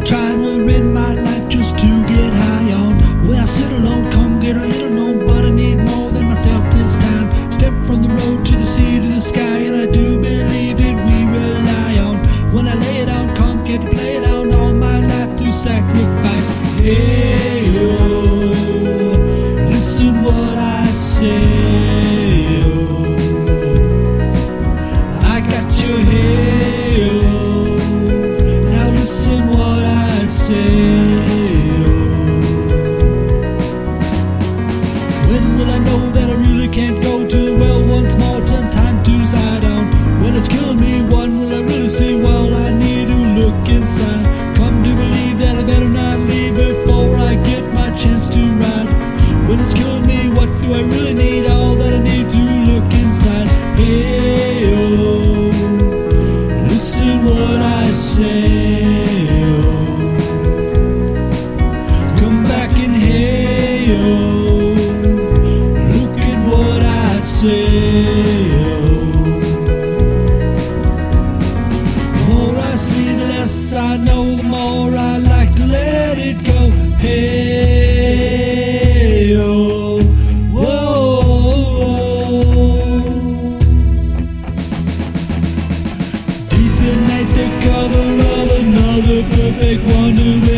try and we're in my life just to get high on. When I sit alone, come get a little known, but I need more than myself this time. Step from the road to the sea to the sky, and I do believe it we rely on. When I lay it on, come get to play it on, all my life to sacrifice. Hey, oh, listen what I say. I got your hey, oh, now listen what I say. When will I know that I really can't go to the well once more? Time to side on. When it's killing me, when will I really see? Well, I need to look inside. Come to believe that I better not leave before I get my chance to ride. When it's killing me, what do I really need? All that I need to look inside. Hey, oh, listen what I say. Oh, come back and hey, oh, look at what I say. I know the more I like to let it go. Hey, oh, whoa. Deep beneath the cover of another perfect wonder.